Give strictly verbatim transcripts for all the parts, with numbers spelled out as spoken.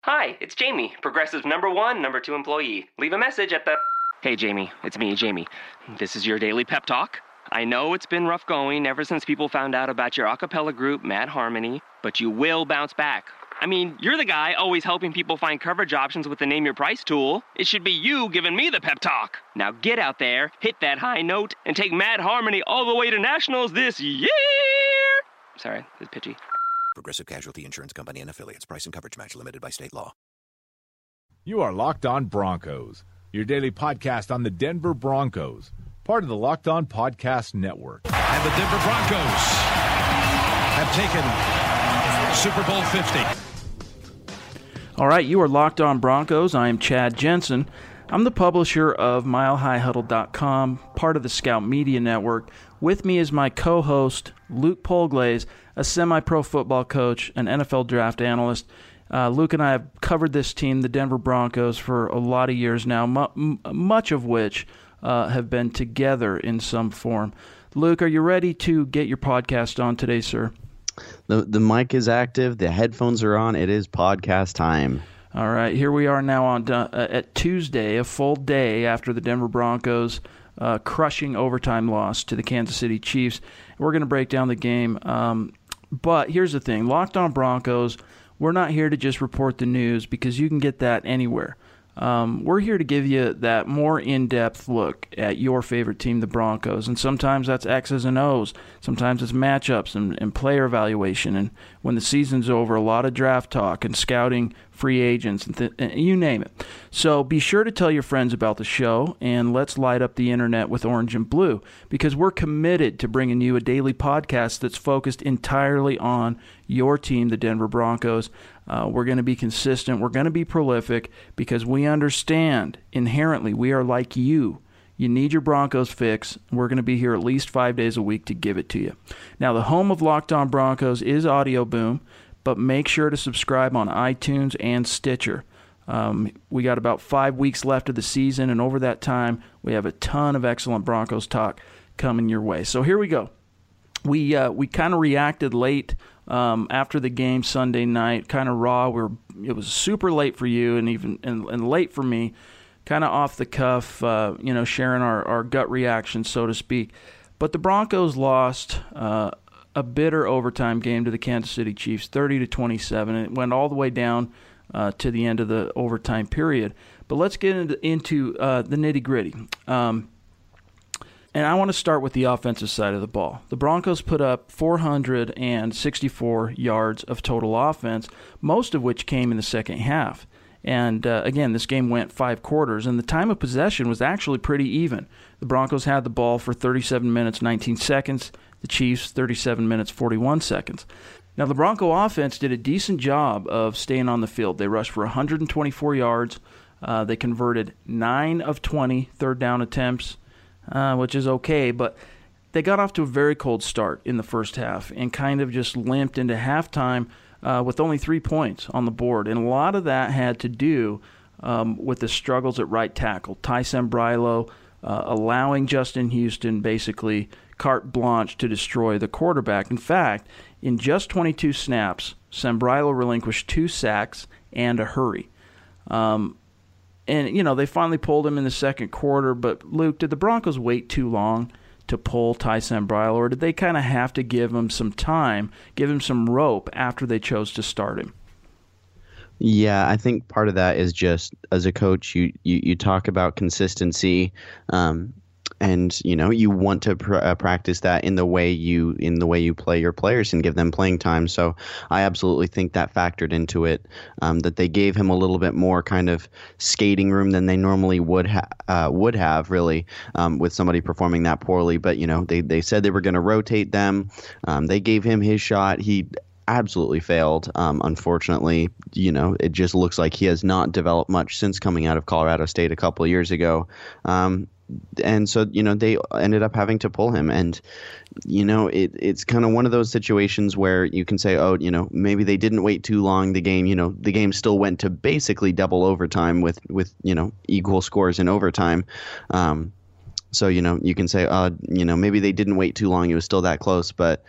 Hi, it's Jamie, Progressive's number one, number two employee. Leave a message at the... Hey, Jamie, it's me, Jamie. This is your daily pep talk. I know it's been rough going ever since people found out about your a cappella group, Mad Harmony, but you will bounce back. I mean, you're the guy always helping people find coverage options with the Name Your Price tool. It should be you giving me the pep talk. Now get out there, hit that high note, and take Mad Harmony all the way to nationals this year! Sorry, it's pitchy. Progressive Casualty Insurance Company and Affiliates. Price and coverage match limited by state law. You are Locked On Broncos, your daily podcast on the Denver Broncos, part of the Locked On Podcast Network. And the Denver Broncos have taken Super Bowl fifty. All right, you are Locked On Broncos. I am Chad Jensen. I'm the publisher of mile high huddle dot com, part of the Scout Media Network. With me is my co-host, Luke Polglaze, a semi-pro football coach, an N F L draft analyst. Uh, Luke and I have covered this team, the Denver Broncos, for a lot of years now, mu- much of which uh, have been together in some form. Luke, are you ready to get your podcast on today, sir? The the mic is active. The headphones are on. It is podcast time. All right, here we are now on uh, at Tuesday, a full day after the Denver Broncos uh, crushing overtime loss to the Kansas City Chiefs. We're going to break down the game. Um, but here's the thing. Locked On Broncos, we're not here to just report the news because you can get that anywhere. Um, we're here to give you that more in-depth look at your favorite team, the Broncos. And sometimes that's X's and O's. Sometimes it's matchups and, and player evaluation. And when the season's over, a lot of draft talk and scouting free agents, and, th- and you name it. So be sure to tell your friends about the show, and let's light up the internet with orange and blue, because we're committed to bringing you a daily podcast that's focused entirely on your team, the Denver Broncos. Uh, we're going to be consistent. We're going to be prolific because we understand inherently we are like you. You need your Broncos fix. We're going to be here at least five days a week to give it to you. Now, the home of Locked On Broncos is Audio Boom, but make sure to subscribe on iTunes and Stitcher. Um, we got about five weeks left of the season, and over that time, we have a ton of excellent Broncos talk coming your way. So here we go. We uh, we kind of reacted late um, after the game Sunday night, kind of raw. We were, it was super late for you, and even and, and late for me, kind of off the cuff. Uh, you know, sharing our, our gut reaction, so to speak. But the Broncos lost uh, a bitter overtime game to the Kansas City Chiefs, thirty to twenty-seven. And it went all the way down uh, to the end of the overtime period. But let's get into, into uh, the nitty gritty. Um, And I want to start with the offensive side of the ball. The Broncos put up four hundred sixty-four yards of total offense, most of which came in the second half. And uh, again, this game went five quarters, and the time of possession was actually pretty even. The Broncos had the ball for thirty-seven minutes, nineteen seconds. The Chiefs, thirty-seven minutes, forty-one seconds. Now, the Bronco offense did a decent job of staying on the field. They rushed for one hundred twenty-four yards. Uh, they converted nine of twenty third down attempts. Uh, which is okay, but they got off to a very cold start in the first half and kind of just limped into halftime uh, with only three points on the board. And a lot of that had to do um, with the struggles at right tackle. Ty Sambrailo uh, allowing Justin Houston basically carte blanche to destroy the quarterback. In fact, in just twenty-two snaps, Sambrailo relinquished two sacks and a hurry. Um And, you know, they finally pulled him in the second quarter. But, Luke, did the Broncos wait too long to pull Ty Sambrailo, or did they kind of have to give him some time, give him some rope after they chose to start him? Yeah, I think part of that is just, as a coach, you, you, you talk about consistency, um, and, you know, you want to pr- uh, practice that in the way you in the way you play your players and give them playing time. So I absolutely think that factored into it, um, that they gave him a little bit more kind of skating room than they normally would ha- uh, would have, really, um, with somebody performing that poorly. But, you know, they, they said they were going to rotate them. Um, they gave him his shot. He absolutely failed. Um, unfortunately, you know, it just looks like he has not developed much since coming out of Colorado State a couple of years ago. Um, And so, you know, they ended up having to pull him. And, you know, it, it's kind of one of those situations where you can say, oh, you know, maybe they didn't wait too long. The game, you know, the game still went to basically double overtime with, with you know, equal scores in overtime. Um, so, you know, you can say, uh, you know, maybe they didn't wait too long. It was still that close. But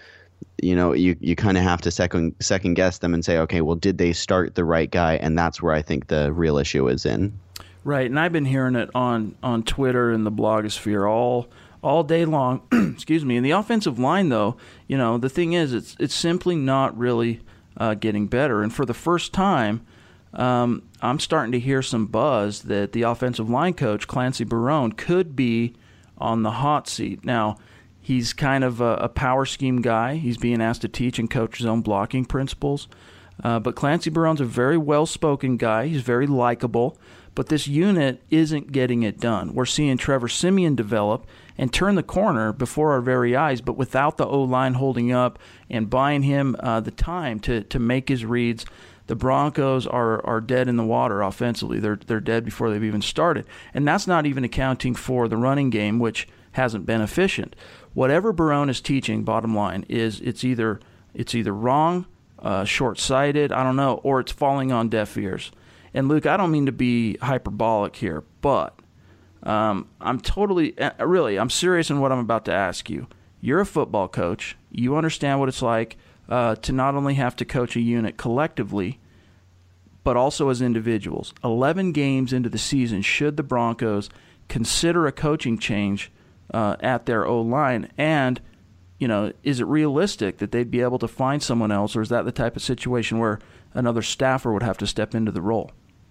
you know, you, you kind of have to second second guess them and say, okay, well, did they start the right guy? And that's where I think the real issue is in. Right, and I've been hearing it on, on Twitter and the blogosphere all all day long. Excuse me. And the offensive line, though, you know, the thing is, it's it's simply not really uh, getting better. And for the first time, um, I'm starting to hear some buzz that the offensive line coach, Clancy Barone, could be on the hot seat. Now, he's kind of a, a power scheme guy. He's being asked to teach and coach his own blocking principles. Uh, but Clancy Barone's a very well-spoken guy. He's very likable. But this unit isn't getting it done. We're seeing Trevor Siemian develop and turn the corner before our very eyes, but without the O-line holding up and buying him uh, the time to, to make his reads, the Broncos are, are dead in the water offensively. They're they're dead before they've even started. And that's not even accounting for the running game, which hasn't been efficient. Whatever Barone is teaching, bottom line, is it's either it's either wrong, uh, short-sighted, I don't know, or it's falling on deaf ears. And, Luke, I don't mean to be hyperbolic here, but um, I'm totally, really, I'm serious in what I'm about to ask you. You're a football coach. You understand what it's like uh, to not only have to coach a unit collectively, but also as individuals. eleven games into the season, should the Broncos consider a coaching change uh, at their O-line? And, you know, is it realistic that they'd be able to find someone else, or is that the type of situation where another staffer would have to step into the role?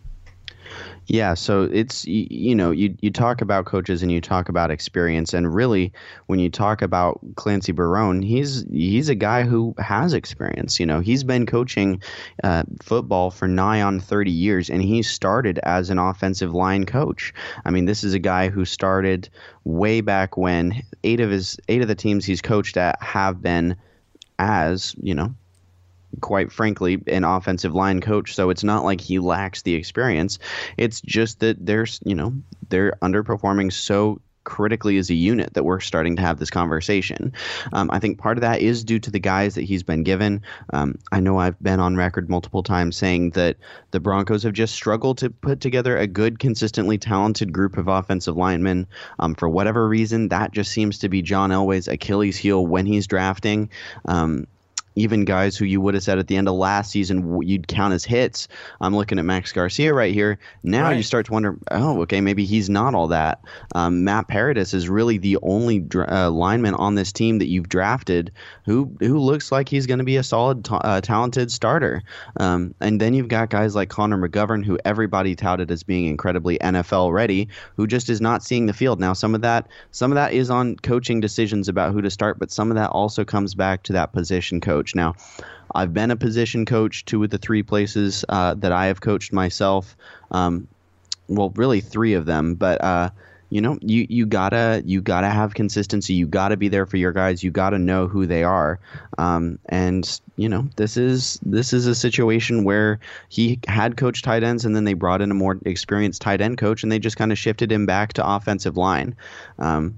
Yeah, so it's, you, you know, you you talk about coaches and you talk about experience, and really when you talk about Clancy Barone, he's he's a guy who has experience. You know, he's been coaching uh, football for nigh on thirty years, and he started as an offensive line coach. I mean, this is a guy who started way back when. Eight of his eight of the teams he's coached at have been as, you know, quite frankly, an offensive line coach. So it's not like he lacks the experience. It's just that there's, you know, they're underperforming so critically as a unit that we're starting to have this conversation. Um, I think part of that is due to the guys that he's been given. Um, I know I've been on record multiple times saying that the Broncos have just struggled to put together a good, consistently talented group of offensive linemen. Um, for whatever reason, that just seems to be John Elway's Achilles heel when he's drafting. Um, Even guys who you would have said at the end of last season you'd count as hits. I'm looking at Max Garcia right here. Now right. You start to wonder, oh, okay, maybe he's not all that. Um, Matt Paradis is really the only uh, lineman on this team that you've drafted who who looks like he's going to be a solid, t- uh, talented starter. Um, and then you've got guys like Connor McGovern, who everybody touted as being incredibly N F L ready, who just is not seeing the field. Now, some of that some of that is on coaching decisions about who to start, but some of that also comes back to that position coach. Now, I've been a position coach two of the three places uh, that I have coached myself. Um, well, really three of them, but uh, you know, you you gotta you gotta have consistency. You gotta be there for your guys. You gotta know who they are. Um, and you know, this is this is a situation where he had coached tight ends, and then they brought in a more experienced tight end coach, and they just kind of shifted him back to offensive line. Um,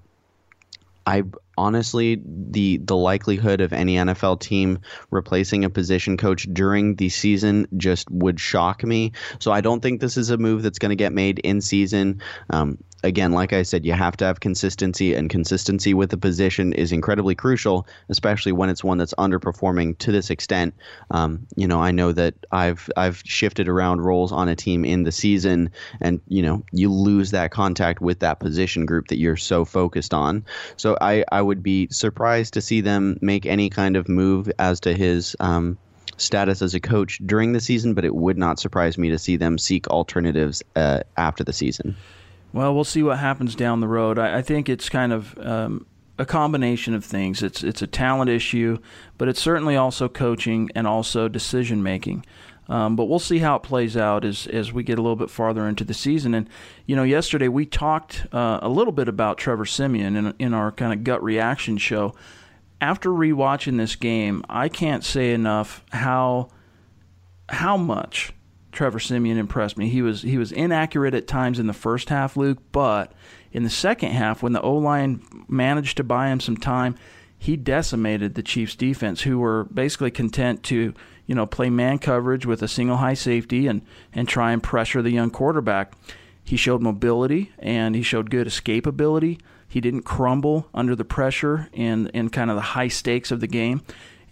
I honestly, the the likelihood of any N F L team replacing a position coach during the season just would shock me. So I don't think this is a move that's going to get made in season. Um, again, like I said, you have to have consistency, and consistency with the position is incredibly crucial, especially when it's one that's underperforming to this extent. Um, you know, I know that I've I've shifted around roles on a team in the season, and you know, you lose that contact with that position group that you're so focused on. So I, I would be surprised to see them make any kind of move as to his um, status as a coach during the season, but it would not surprise me to see them seek alternatives uh, after the season. Well, we'll see what happens down the road. I, I think it's kind of um, a combination of things. It's it's a talent issue, but it's certainly also coaching and also decision making. Um, but we'll see how it plays out as as we get a little bit farther into the season. And, you know, yesterday we talked uh, a little bit about Trevor Siemian in, in our kind of gut reaction show. After rewatching this game, I can't say enough how how much Trevor Siemian impressed me. He was he was inaccurate at times in the first half, Luke, but in the second half, when the O-line managed to buy him some time, he decimated the Chiefs' defense, who were basically content to, you know, play man coverage with a single high safety and, and try and pressure the young quarterback. He showed mobility, and he showed good escapability. He didn't crumble under the pressure and, and kind of the high stakes of the game.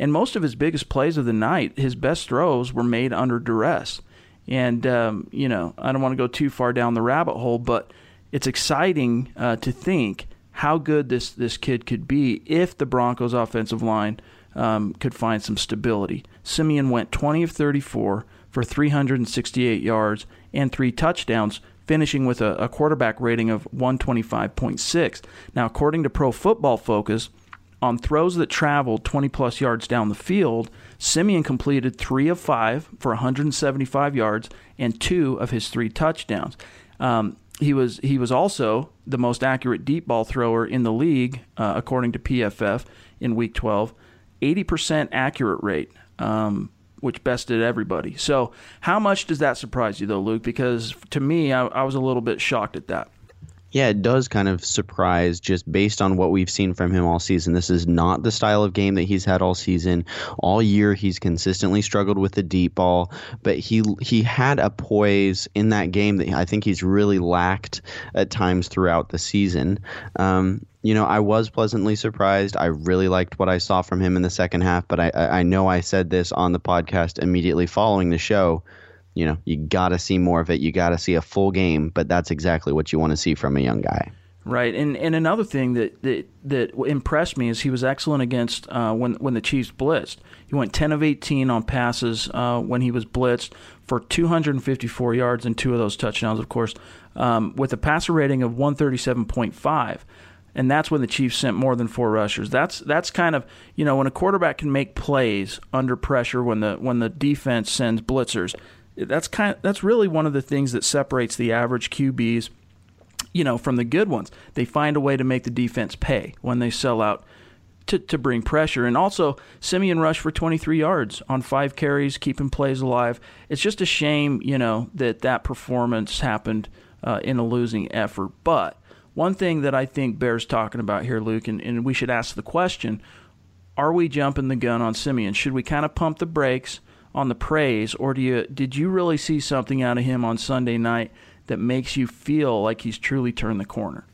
And most of his biggest plays of the night, his best throws were made under duress. And, um, you know, I don't want to go too far down the rabbit hole, but it's exciting uh, to think how good this, this kid could be if the Broncos' offensive line um, could find some stability. Siemian went twenty of thirty-four for three hundred sixty-eight yards and three touchdowns, finishing with a, a quarterback rating of one twenty-five point six. Now, according to Pro Football Focus, on throws that traveled twenty-plus yards down the field, Siemian completed three of five for one hundred seventy-five yards and two of his three touchdowns. Um, he was he was also the most accurate deep ball thrower in the league, uh, according to P F F, in Week twelve. eighty percent accurate rate, um, which bested everybody. So how much does that surprise you, though, Luke? Because to me, I, I was a little bit shocked at that. Yeah, it does kind of surprise just based on what we've seen from him all season. This is not the style of game that he's had all season. All year he's consistently struggled with the deep ball, but he he had a poise in that game that I think he's really lacked at times throughout the season. Um, you know, I was pleasantly surprised. I really liked what I saw from him in the second half, but I, I know I said this on the podcast immediately following the show. You know, you got to see more of it. You got to see a full game, but that's exactly what you want to see from a young guy. Right, and and another thing that that, that impressed me is he was excellent against uh, when when the Chiefs blitzed. He went ten of eighteen on passes uh, when he was blitzed for two hundred fifty-four yards and two of those touchdowns, of course, um, with a passer rating of one thirty-seven point five. And that's when the Chiefs sent more than four rushers. That's that's kind of, you know, when a quarterback can make plays under pressure when the when the defense sends blitzers. That's kind of, that's really one of the things that separates the average Q Bs, you know, from the good ones. They find a way to make the defense pay when they sell out to, to bring pressure. And also, Siemian rushed for twenty-three yards on five carries, keeping plays alive. It's just a shame, you know, that that performance happened uh, in a losing effort. But one thing that I think bears talking about here, Luke, and, and we should ask the question, are we jumping the gun on Siemian? Should we kind of pump the brakes on the praise, or do you did you really see something out of him on Sunday night that makes you feel like he's truly turned the corner?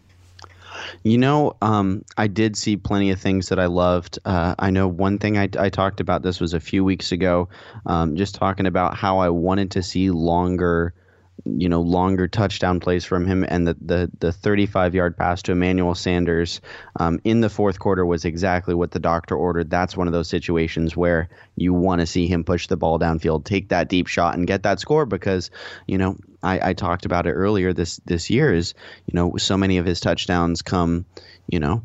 You know, um, I did see plenty of things that I loved. Uh, I know one thing I, I talked about, this was a few weeks ago, um, just talking about how I wanted to see longer you know, longer touchdown plays from him, and the the the thirty-five-yard pass to Emmanuel Sanders um, in the fourth quarter was exactly what the doctor ordered. That's one of those situations where you want to see him push the ball downfield, take that deep shot, and get that score because, you know, I, I talked about it earlier this this year is, you know, so many of his touchdowns come, you know,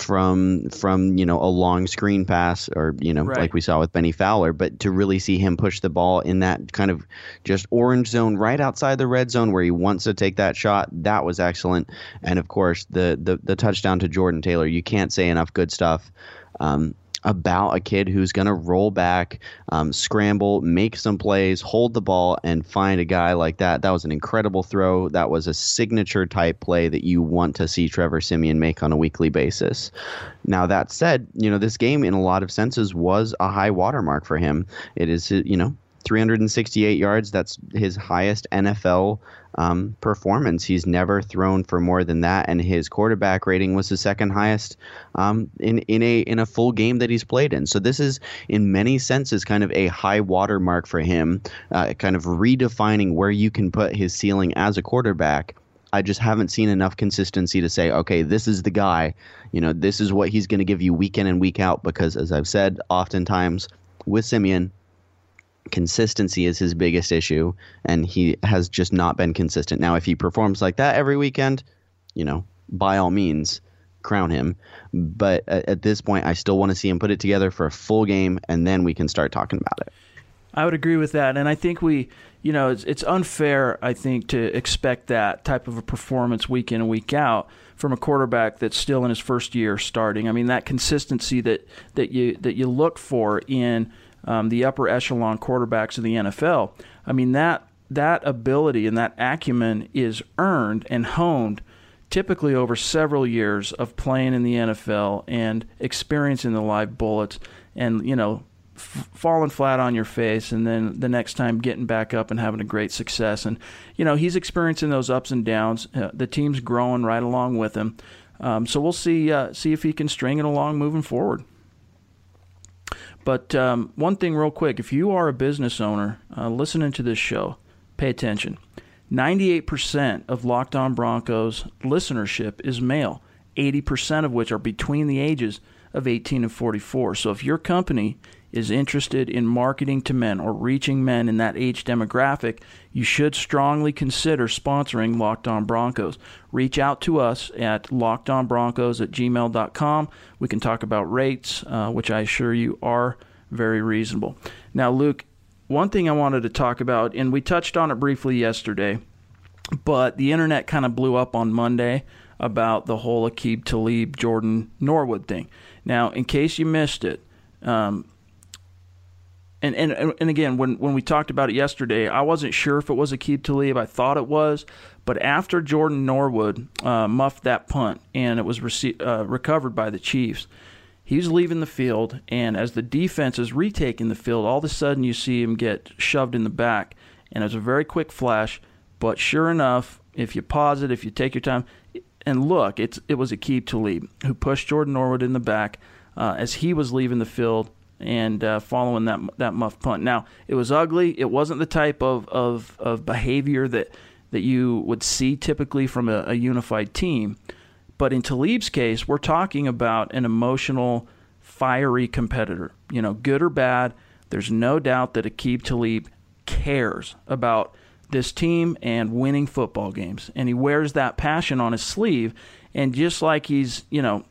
from from you know a long screen pass or you know right. like we saw with Benny Fowler, but to really see him push the ball in that kind of just orange zone right outside the red zone where he wants to take that shot, that was excellent. And of course the the, the touchdown to Jordan Taylor, you can't say enough good stuff um, about a kid who's going to roll back, um, scramble, make some plays, hold the ball, and find a guy like that. That was an incredible throw. That was a signature type play that you want to see Trevor Siemian make on a weekly basis. Now, that said, you know, this game in a lot of senses was a high watermark for him. It is, you know, three hundred sixty-eight yards. That's his highest N F L um, performance. He's never thrown for more than that, and his quarterback rating was the second highest um, in in a in a full game that he's played in. So this is, in many senses, kind of a high watermark for him, uh, kind of redefining where you can put his ceiling as a quarterback. I just haven't seen enough consistency to say, okay, this is the guy. You know, this is what he's going to give you week in and week out. Because, as I've said, oftentimes with Siemian, consistency is his biggest issue, and he has just not been consistent. Now, if he performs like that every weekend, you know, by all means, crown him. But at, at this point, I still want to see him put it together for a full game, and then we can start talking about it. I would agree with that, and I think we, you know, it's, it's unfair, I think, to expect that type of a performance week in and week out from a quarterback that's still in his first year starting. I mean, that consistency that that you that you look for in Um, the upper echelon quarterbacks of the N F L. I mean, that that ability and that acumen is earned and honed typically over several years of playing in the N F L and experiencing the live bullets and, you know, f- falling flat on your face and then the next time getting back up and having a great success. And, you know, he's experiencing those ups and downs. Uh, the team's growing right along with him. Um, so we'll see uh, see if he can string it along moving forward. But um, one thing real quick, if you are a business owner uh, listening to this show, pay attention. ninety-eight percent of Locked On Broncos listenership is male, eighty percent of which are between the ages of eighteen and forty-four. So if your company is interested in marketing to men or reaching men in that age demographic, you should strongly consider sponsoring Locked On Broncos. Reach out to us at lockedonbroncos at gmail dot com. We can talk about rates, uh, which I assure you are very reasonable. Now, Luke, one thing I wanted to talk about, and we touched on it briefly yesterday, but the internet kind of blew up on Monday about the whole Aqib Talib, Jordan Norwood thing. Now, in case you missed it, um, And, and and again, when, when we talked about it yesterday, I wasn't sure if it was Aqib Talib. I thought it was. But after Jordan Norwood uh, muffed that punt and it was rece- uh, recovered by the Chiefs, he was leaving the field. And as the defense is retaking the field, all of a sudden you see him get shoved in the back. And it was a very quick flash. But sure enough, if you pause it, if you take your time, and look, it's it was Aqib Talib who pushed Jordan Norwood in the back uh, as he was leaving the field and uh, following that that muff punt. Now, it was ugly. It wasn't the type of, of, of behavior that, that you would see typically from a, a unified team. But in Talib's case, we're talking about an emotional, fiery competitor. You know, good or bad, there's no doubt that Aqib Talib cares about this team and winning football games. And he wears that passion on his sleeve. And just like he's, you know,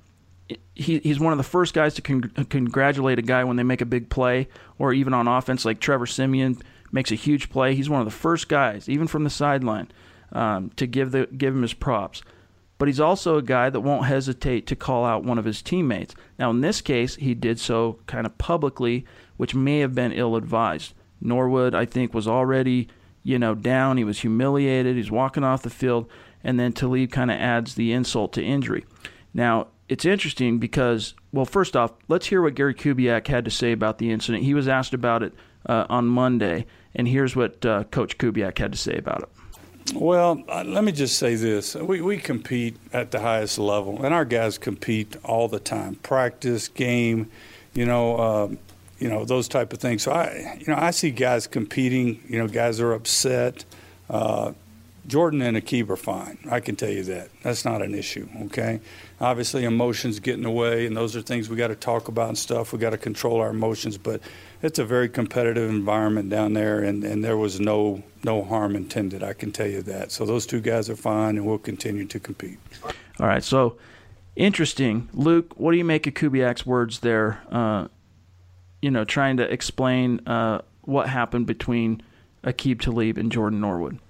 He, he's one of the first guys to con- congratulate a guy when they make a big play, or even on offense, like Trevor Siemian makes a huge play. He's one of the first guys, even from the sideline, um, to give the give him his props. But he's also a guy that won't hesitate to call out one of his teammates. Now, in this case, he did so kind of publicly, which may have been ill-advised. Norwood, I think, was already, you know, down. He was humiliated. He's walking off the field, and then Talib kind of adds the insult to injury. Now, it's interesting because, well, first off, let's hear what Gary Kubiak had to say about the incident. He was asked about it uh, on Monday, and here's what uh, Coach Kubiak had to say about it. Well, uh, let me just say this. We, we compete at the highest level, and our guys compete all the time. Practice, game, you know, uh, you know, those type of things. So, I, you know, I see guys competing. You know, guys are upset. Uh, Jordan and Aqib are fine. I can tell you that. That's not an issue, okay? Obviously, emotions get in the way, and those are things we got to talk about and stuff. We got to control our emotions, but it's a very competitive environment down there, and, and there was no no harm intended. I can tell you that. So those two guys are fine, and we'll continue to compete. All right. So interesting, Luke. What do you make of Kubiak's words there? Uh, you know, trying to explain uh, what happened between Aqib Talib and Jordan Norwood.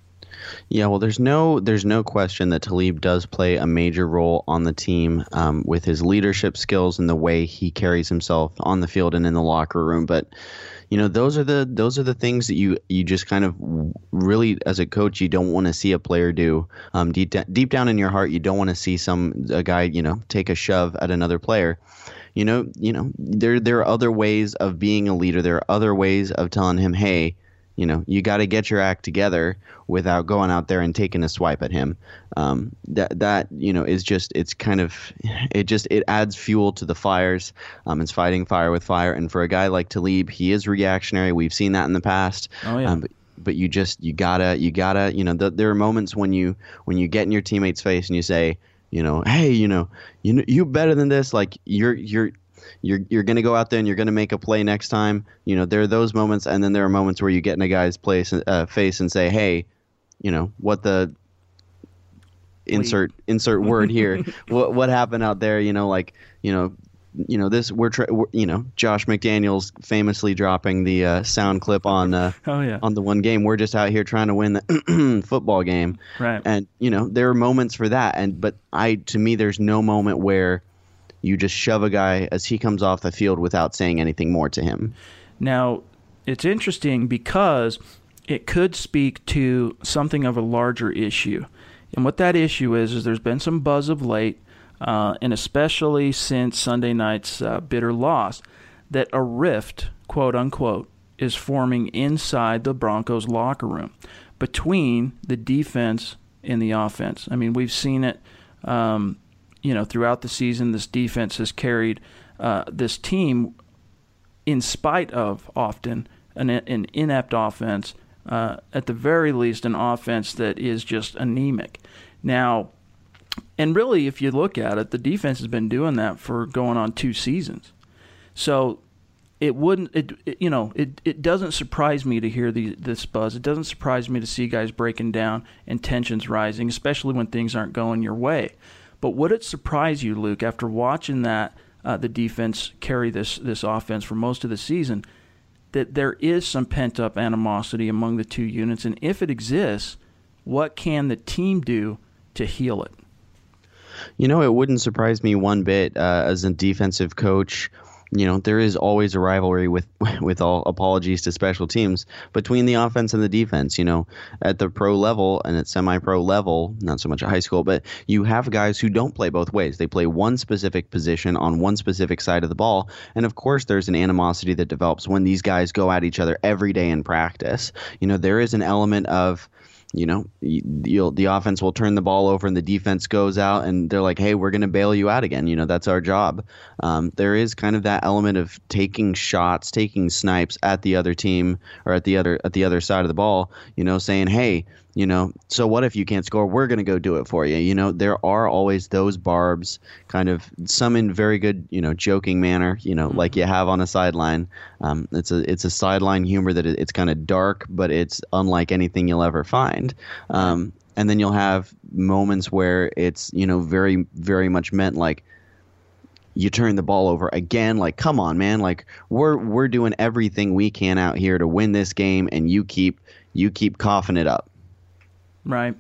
Yeah, well, there's no there's no question that Talib does play a major role on the team um, with his leadership skills and the way he carries himself on the field and in the locker room. But you know, those are the those are the things that you you just kind of really, as a coach, you don't want to see a player do. Um, deep deep down in your heart, you don't want to see some a guy you know take a shove at another player. You know, you know there there are other ways of being a leader. There are other ways of telling him, hey, you know, you got to get your act together without going out there and taking a swipe at him. Um, that that you know is just it's kind of it just it adds fuel to the fires. Um, it's fighting fire with fire, and for a guy like Talib, he is reactionary. We've seen that in the past. Oh yeah. Um, but, but you just you gotta you gotta you know the, there are moments when you when you get in your teammate's face and you say, you know, hey, you know, you you better than this. Like you're you're. You're you're going to go out there and you're going to make a play next time. You know, there are those moments, and then there are moments where you get in a guy's place, uh, face and say, hey, you know, what the insert insert word here. what what happened out there? You know, like, you know, you know this we're, tra- we're you know Josh McDaniels famously dropping the uh, sound clip on uh, oh yeah on the one game. We're just out here trying to win the football game, right? And you know, there are moments for that, and but I to me, there's no moment where you just shove a guy as he comes off the field without saying anything more to him. Now, it's interesting because it could speak to something of a larger issue. And what that issue is, is there's been some buzz of late, uh, and especially since Sunday night's uh, bitter loss, that a rift, quote unquote, is forming inside the Broncos locker room between the defense and the offense. I mean, we've seen it um, you know, throughout the season. This defense has carried uh, this team in spite of often an, an inept offense, uh, at the very least an offense that is just anemic. Now, and really, if you look at it, the defense has been doing that for going on two seasons. So it wouldn't, it, it you know, it, it doesn't surprise me to hear the, this buzz. It doesn't surprise me to see guys breaking down and tensions rising, especially when things aren't going your way. But would it surprise you, Luke, after watching that, uh, the defense carry this this offense for most of the season, that there is some pent-up animosity among the two units? And if it exists, what can the team do to heal it? You know, it wouldn't surprise me one bit uh, as a defensive coach. You know, there is always a rivalry with, with all apologies to special teams between the offense and the defense. You know, at the pro level and at semi-pro level, not so much at high school, but you have guys who don't play both ways. They play one specific position on one specific side of the ball. And of course, there's an animosity that develops when these guys go at each other every day in practice. You know, there is an element of, you know, you'll, the offense will turn the ball over and the defense goes out and they're like, hey, we're going to bail you out again. You know, that's our job. Um, there is kind of that element of taking shots, taking snipes at the other team or at the other at the other side of the ball, you know, saying, hey, you know, so what if you can't score? We're going to go do it for you. You know, there are always those barbs, kind of some in very good, you know, joking manner, you know, mm-hmm. like you have on a sideline. Um, it's a it's a sideline humor that it, it's kind of dark, but it's unlike anything you'll ever find. Um, and then you'll have moments where it's, you know, very, very much meant like, you turn the ball over again, like, come on, man, like we're we're doing everything we can out here to win this game, and you keep you keep coughing it up. Right.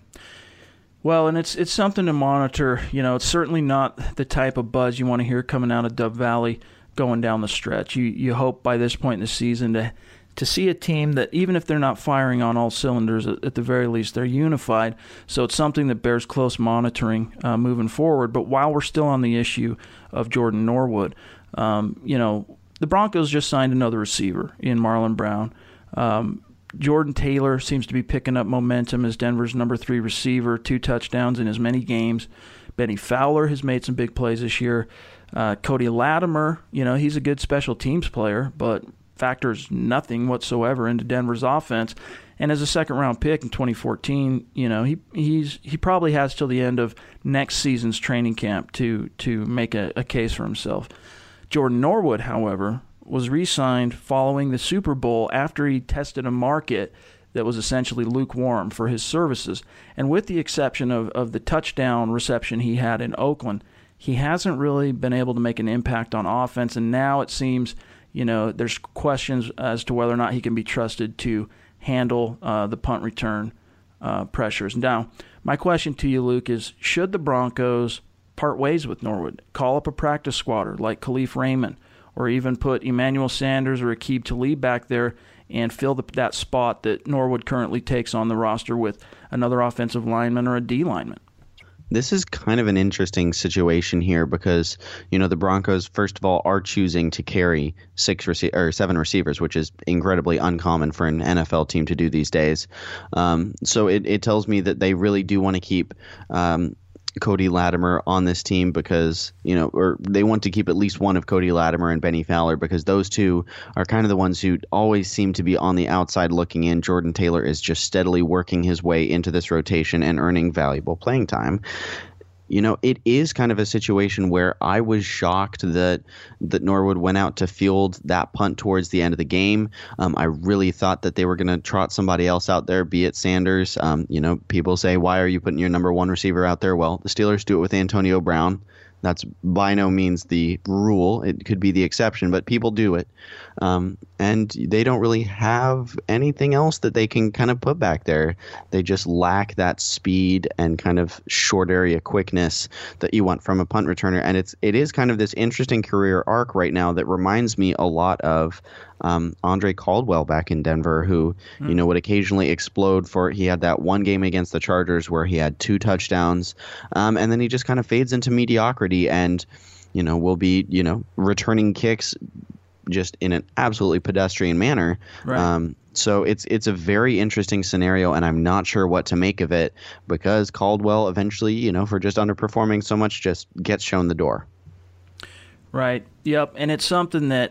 Well, and it's it's something to monitor. You know, it's certainly not the type of buzz you want to hear coming out of Dove Valley going down the stretch. You you hope by this point in the season to to see a team that, even if they're not firing on all cylinders, at, at the very least they're unified. So it's something that bears close monitoring uh, moving forward. But while we're still on the issue of Jordan Norwood, um, you know, the Broncos just signed another receiver in Marlon Brown. Um, Jordan Taylor seems to be picking up momentum as Denver's number three receiver, two touchdowns in as many games. Benny Fowler has made some big plays this year. Uh, Cody Latimer, you know, he's a good special teams player, but factors nothing whatsoever into Denver's offense. And as a second-round pick in twenty fourteen, you know, he he's he probably has till the end of next season's training camp to to make a, a case for himself. Jordan Norwood, however, was re-signed following the Super Bowl after he tested a market that was essentially lukewarm for his services. And with the exception of, of the touchdown reception he had in Oakland, he hasn't really been able to make an impact on offense. And now it seems, you know, there's questions as to whether or not he can be trusted to handle uh, the punt return uh, pressures. Now, my question to you, Luke, is should the Broncos part ways with Norwood, call up a practice squatter like Khalif Raymond, or even put Emmanuel Sanders or Aqib Talib back there and fill the, that spot that Norwood currently takes on the roster with another offensive lineman or a D lineman? This is kind of an interesting situation here because, you know, the Broncos, first of all, are choosing to carry six rece- or seven receivers, which is incredibly uncommon for an N F L team to do these days. Um, so it, it tells me that they really do want to keep um, Cody Latimer on this team because, you know, or they want to keep at least one of Cody Latimer and Benny Fowler because those two are kind of the ones who always seem to be on the outside looking in. Jordan Taylor is just steadily working his way into this rotation and earning valuable playing time. You know, it is kind of a situation where I was shocked that that Norwood went out to field that punt towards the end of the game. Um, I really thought that they were going to trot somebody else out there, be it Sanders. Um, you know, people say, why are you putting your number one receiver out there? Well, the Steelers do it with Antonio Brown. That's by no means the rule. It could be the exception, but people do it. Um, and they don't really have anything else that they can kind of put back there. They just lack that speed and kind of short area quickness that you want from a punt returner. And it's it is kind of this interesting career arc right now that reminds me a lot of um, Andre Caldwell back in Denver, who, mm. you know, would occasionally explode for, he had that one game against the Chargers where he had two touchdowns. Um, and then he just kind of fades into mediocrity and, you know, will be, you know, returning kicks just in an absolutely pedestrian manner. Right. Um, so it's it's a very interesting scenario, and I'm not sure what to make of it because Caldwell eventually, you know, for just underperforming so much, just gets shown the door. Right. Yep. And it's something that,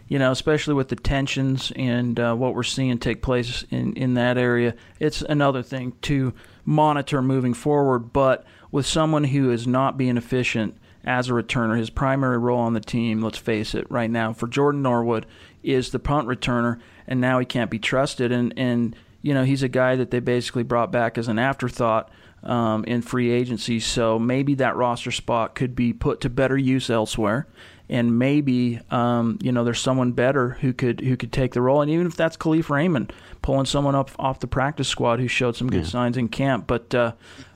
you know, especially with the tensions and uh, what we're seeing take place in, in that area, it's another thing to monitor moving forward. But with someone who is not being efficient as a returner, his primary role on the team, let's face it, right now, for Jordan Norwood, is the punt returner, and now he can't be trusted. And, and you know, he's a guy that they basically brought back as an afterthought um, in free agency. So maybe that roster spot could be put to better use elsewhere. And maybe um, you know there's someone better who could who could take the role, and even if that's Khalif Raymond pulling someone up off the practice squad who showed some good yeah. signs in camp. But uh,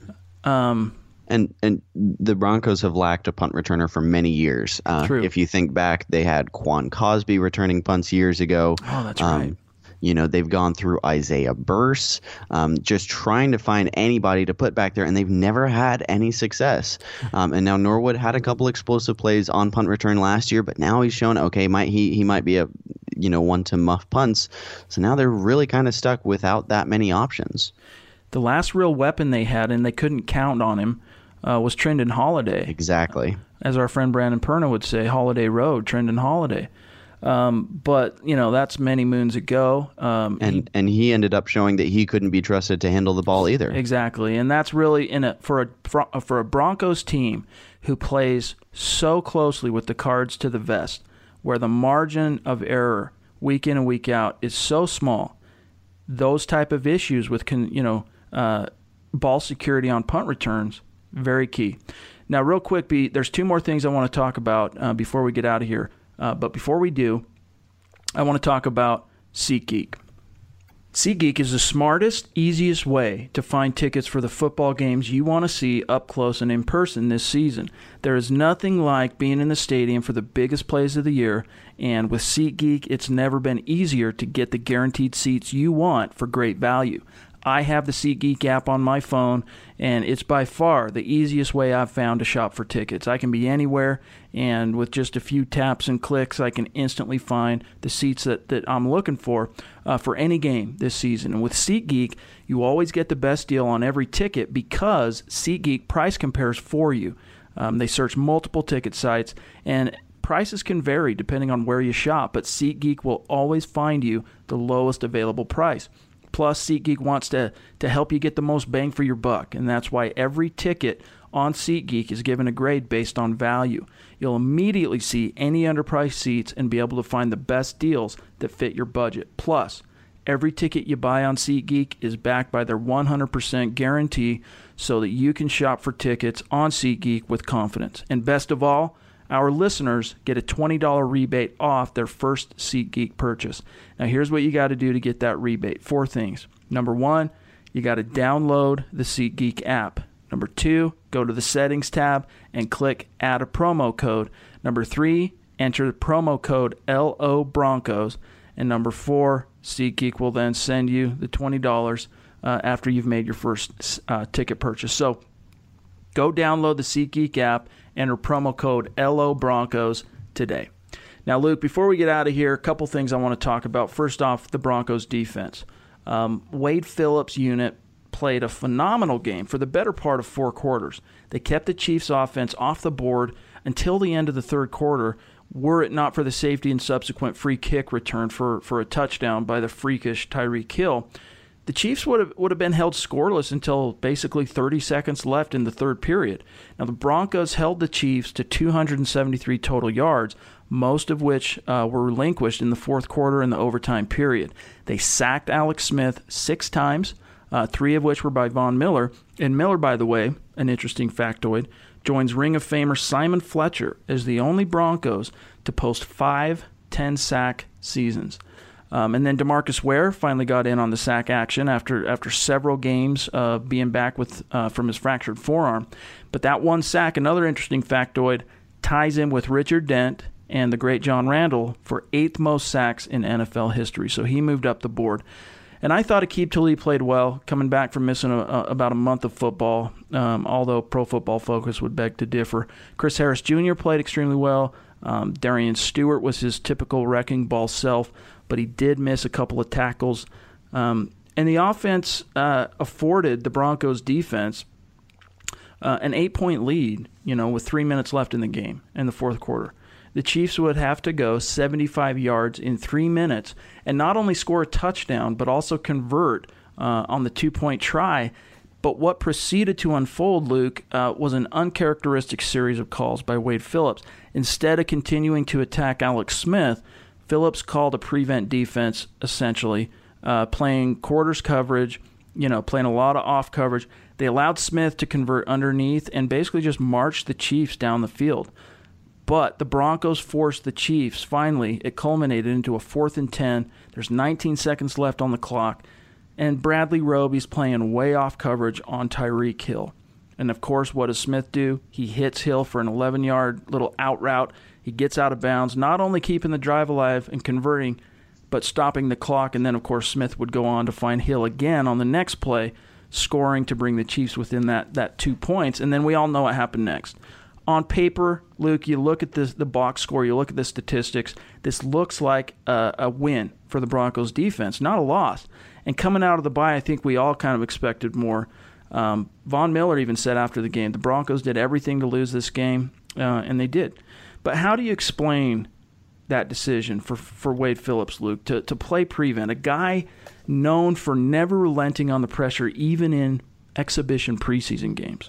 um, and and the Broncos have lacked a punt returner for many years. Uh, True. If you think back, they had Quan Cosby returning punts years ago. Oh, that's um, right. You know, they've gone through Isaiah Burse, um, just trying to find anybody to put back there, and they've never had any success. Um, and now Norwood had a couple explosive plays on punt return last year, but now he's shown, okay, might he he might be a, you know, one to muff punts. So now they're really kind of stuck without that many options. The last real weapon they had, and they couldn't count on him, uh, was Trendon Holiday. Exactly. As our friend Brandon Perna would say, Holiday Road, Trendon Holiday. Um, but, you know, that's many moons ago. Um, and he, and he ended up showing that he couldn't be trusted to handle the ball either. Exactly. And that's really in a for a for a Broncos team who plays so closely with the cards to the vest, where the margin of error week in and week out is so small. Those type of issues with con, you know uh, ball security on punt returns, very key. Now, real quick, B, there's two more things I want to talk about uh, before we get out of here. Uh, but before we do, I want to talk about SeatGeek. SeatGeek is the smartest, easiest way to find tickets for the football games you want to see up close and in person this season. There is nothing like being in the stadium for the biggest plays of the year, and with SeatGeek, it's never been easier to get the guaranteed seats you want for great value. I have the SeatGeek app on my phone, and it's by far the easiest way I've found to shop for tickets. I can be anywhere, and with just a few taps and clicks, I can instantly find the seats that, that I'm looking for uh, for any game this season. And with SeatGeek, you always get the best deal on every ticket because SeatGeek price compares for you. Um, they search multiple ticket sites, and prices can vary depending on where you shop, but SeatGeek will always find you the lowest available price. Plus, SeatGeek wants to, to help you get the most bang for your buck, and that's why every ticket on SeatGeek is given a grade based on value. You'll immediately see any underpriced seats and be able to find the best deals that fit your budget. Plus, every ticket you buy on SeatGeek is backed by their one hundred percent guarantee so that you can shop for tickets on SeatGeek with confidence. And best of all, our listeners get a twenty dollars rebate off their first SeatGeek purchase. Now, here's what you got to do to get that rebate. Four things. Number one, you got to download the SeatGeek app. Number two, go to the Settings tab and click Add a Promo Code. Number three, enter the promo code L O Broncos. And number four, SeatGeek will then send you the twenty dollars uh, after you've made your first uh, ticket purchase. So go download the SeatGeek app, enter promo code L O Broncos today. Now, Luke, before we get out of here, a couple things I want to talk about. First off, the Broncos defense. Um, Wade Phillips' unit played a phenomenal game for the better part of four quarters. They kept the Chiefs' offense off the board until the end of the third quarter, were it not for the safety and subsequent free kick return for, for a touchdown by the freakish Tyreek Hill. The Chiefs would have would have been held scoreless until basically thirty seconds left in the third period. Now, the Broncos held the Chiefs to two hundred seventy-three total yards, most of which uh, were relinquished in the fourth quarter and the overtime period. They sacked Alex Smith six times, uh, three of which were by Von Miller. And Miller, by the way, an interesting factoid, joins Ring of Famer Simon Fletcher as the only Broncos to post five ten-sack seasons. Um, and then DeMarcus Ware finally got in on the sack action after after several games uh, being back with uh, from his fractured forearm. But that one sack, another interesting factoid, ties in with Richard Dent and the great John Randall for eighth most sacks in N F L history. So he moved up the board. And I thought Aqib Talib played well, coming back from missing a, a, about a month of football, um, although Pro Football Focus would beg to differ. Chris Harris Junior played extremely well. Um, Darian Stewart was his typical wrecking ball self, but he did miss a couple of tackles. Um, and the offense uh, afforded the Broncos defense uh, an eight-point lead, you know, with three minutes left in the game in the fourth quarter. the Chiefs would have to go seventy-five yards in three minutes and not only score a touchdown, but also convert uh, on the two-point try. But what proceeded to unfold, Luke, uh, was an uncharacteristic series of calls by Wade Phillips. Instead of continuing to attack Alex Smith, Phillips called a prevent defense, essentially, uh, playing quarters coverage, you know, playing a lot of off coverage. They allowed Smith to convert underneath and basically just marched the Chiefs down the field. But the Broncos forced the Chiefs. Finally, it culminated into a fourth and ten. There's nineteen seconds left on the clock. And Bradley Roby's playing way off coverage on Tyreek Hill. And, of course, what does Smith do? He hits Hill for an eleven-yard little out route. He gets out of bounds, not only keeping the drive alive and converting, but stopping the clock. And then, of course, Smith would go on to find Hill again on the next play, scoring to bring the Chiefs within that, that two points. And then we all know what happened next. On paper, Luke, you look at this, the box score, you look at the statistics, this looks like a, a win for the Broncos defense, not a loss. And coming out of the bye, I think we all kind of expected more. Um, Von Miller even said after the game, the Broncos did everything to lose this game, uh, and they did. But how do you explain that decision for for Wade Phillips, Luke, to, to play prevent, a guy known for never relenting on the pressure, even in exhibition preseason games?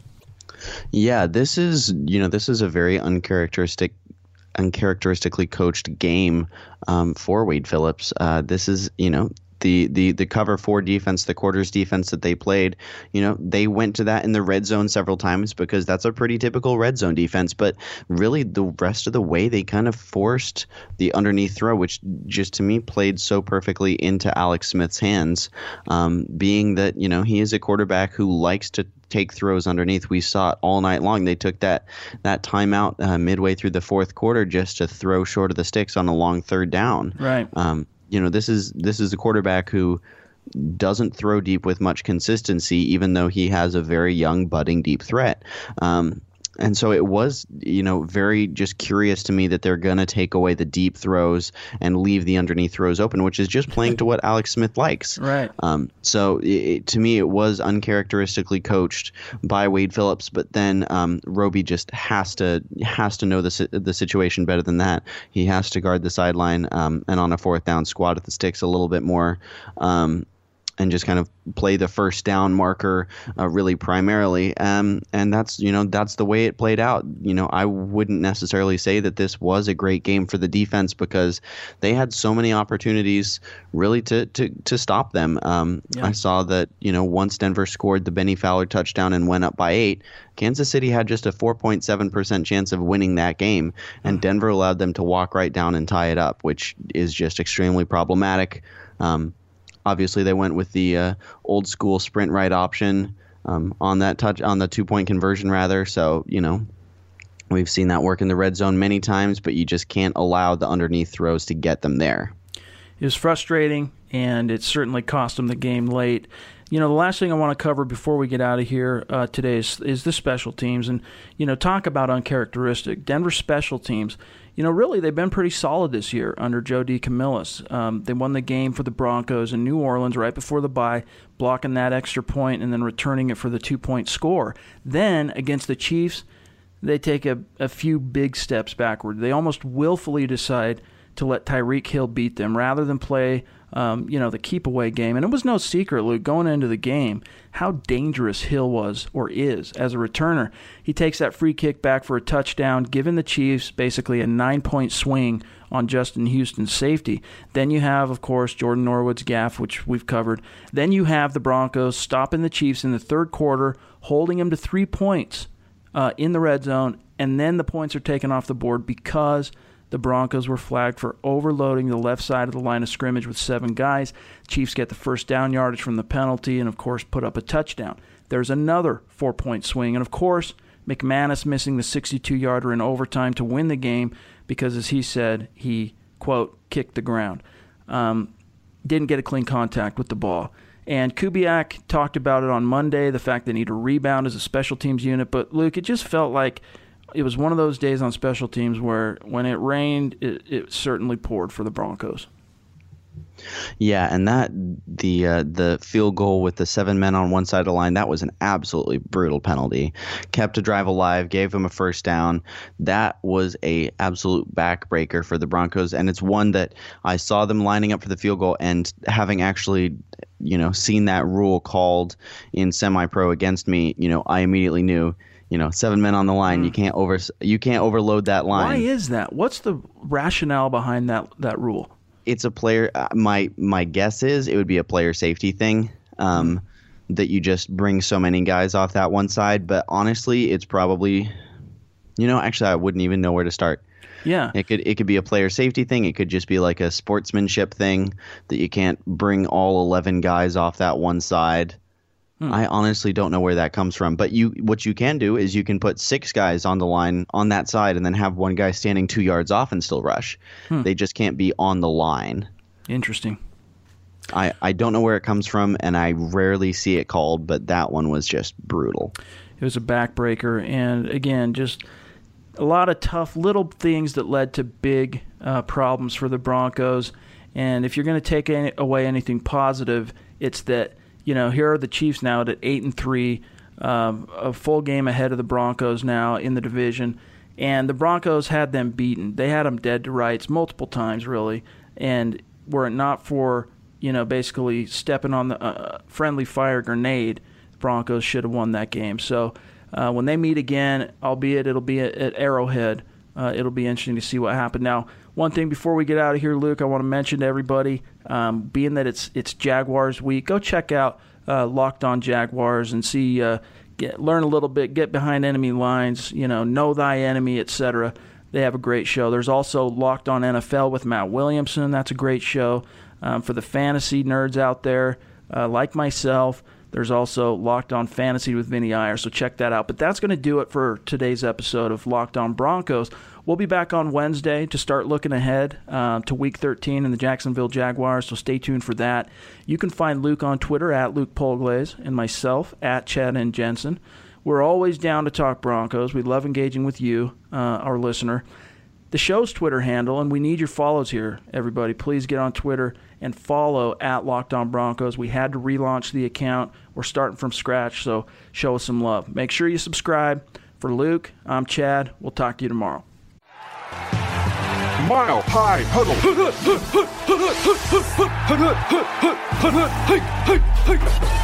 Yeah, this is, you know, this is a very uncharacteristic uncharacteristically coached game um, for Wade Phillips. Uh, this is, you know, The, the the cover four defense, the quarters defense that they played, you know, they went to that in the red zone several times because that's a pretty typical red zone defense. But really, the rest of the way, they kind of forced the underneath throw, which just to me played so perfectly into Alex Smith's hands, um, being that, you know, he is a quarterback who likes to take throws underneath. We saw it all night long. They took that that timeout uh, midway through the fourth quarter just to throw short of the sticks on a long third down. Right. Um, You know, this is this is a quarterback who doesn't throw deep with much consistency, even though he has a very young, budding deep threat. Um, and so it was, you know, very just curious to me that they're going to take away the deep throws and leave the underneath throws open, which is just playing to what Alex Smith likes. Right. Um, so it, to me, it was uncharacteristically coached by Wade Phillips, but then um, Roby just has to has to know the the situation better than that. He has to guard the sideline um, and on a fourth down squat at the sticks a little bit more. Um, and just kind of play the first down marker uh, really primarily. Um, and that's, you know, that's the way it played out. You know, I wouldn't necessarily say that this was a great game for the defense because they had so many opportunities really to, to, to stop them. Um, yeah. I saw that, you know, once Denver scored the Benny Fowler touchdown and went up by eight, Kansas City had just a four point seven percent chance of winning that game. And Denver allowed them to walk right down and tie it up, which is just extremely problematic. Um, Obviously, they went with the uh, old school sprint right option um, on that touch on the two point conversion, rather. So, you know, we've seen that work in the red zone many times, but you just can't allow the underneath throws to get them there. It was frustrating, and it certainly cost them the game late. You know, the last thing I want to cover before we get out of here uh, today is, is the special teams. And, you know, talk about uncharacteristic. Denver special teams, you know, really they've been pretty solid this year under Joe DeCamillis. Um, they won the game for the Broncos in New Orleans right before the bye, blocking that extra point and then returning it for the two-point score. Then, against the Chiefs, they take a, a few big steps backward. They almost willfully decide to let Tyreek Hill beat them rather than play Um, you know, the keep-away game. And it was no secret, Luke, going into the game, how dangerous Hill was or is as a returner. He takes that free kick back for a touchdown, giving the Chiefs basically a nine-point swing on Justin Houston's safety. Then you have, of course, Jordan Norwood's gaffe, which we've covered. Then you have the Broncos stopping the Chiefs in the third quarter, holding them to three points uh, in the red zone, and then the points are taken off the board because the Broncos were flagged for overloading the left side of the line of scrimmage with seven guys. Chiefs get the first down yardage from the penalty and, of course, put up a touchdown. There's another four-point swing. And, of course, McManus missing the sixty-two-yarder in overtime to win the game because, as he said, he, quote, kicked the ground. Um, didn't get a clean contact with the ball. And Kubiak talked about it on Monday, the fact they need a rebound as a special teams unit. But, Luke, it just felt like it was one of those days on special teams where when it rained, it, it certainly poured for the Broncos. Yeah, and that the uh, the field goal with the seven men on one side of the line, that was an absolutely brutal penalty. Kept a drive alive, gave them a first down. That was a absolute backbreaker for the Broncos, and it's one that I saw them lining up for the field goal, and having actually, you know, seen that rule called in semi-pro against me, you know, I immediately knew, you know, seven men on the line, mm. you can't over you can't overload that line. Why is that? What's the rationale behind that that rule? It's a player. Uh, my my guess is it would be a player safety thing, um, that you just bring so many guys off that one side. But honestly, it's probably, you know, actually I wouldn't even know where to start. Yeah, it could it could be a player safety thing. It could just be like a sportsmanship thing that you can't bring all eleven guys off that one side. Hmm. I honestly don't know where that comes from. But you, what you can do is you can put six guys on the line on that side and then have one guy standing two yards off and still rush. Hmm. They just can't be on the line. Interesting. I, I don't know where it comes from, and I rarely see it called, but that one was just brutal. It was a backbreaker, and again, just a lot of tough little things that led to big uh, problems for the Broncos. And if you're going to take any, away anything positive, it's that, you know, here are the Chiefs now at eight and three, um, a full game ahead of the Broncos now in the division, and the Broncos had them beaten. They had them dead to rights multiple times, really, and were it not for, you know, basically stepping on the uh, friendly fire grenade, the Broncos should have won that game. So uh, when they meet again, albeit it'll be at, at Arrowhead, uh, it'll be interesting to see what happened. Now, one thing before we get out of here, Luke, I want to mention to everybody, um, being that it's it's Jaguars week, go check out uh, Locked On Jaguars and see, uh, get, learn a little bit, get behind enemy lines, you know, know thy enemy, et cetera. They have a great show. There's also Locked On N F L with Matt Williamson. That's a great show um, for the fantasy nerds out there, uh, like myself. There's also Locked On Fantasy with Vinny Iyer, so check that out. But that's going to do it for today's episode of Locked On Broncos. We'll be back on Wednesday to start looking ahead uh, to Week thirteen in the Jacksonville Jaguars, so stay tuned for that. You can find Luke on Twitter at Luke Polglaze and myself at Chad N. Jensen. We're always down to talk Broncos. We love engaging with you, uh, our listener. The show's Twitter handle, and we need your follows here, everybody. Please get on Twitter and follow at Locked On Broncos. We had to relaunch the account. We're starting from scratch, so show us some love. Make sure you subscribe. For Luke, I'm Chad. We'll talk to you tomorrow. Mile High Huddle.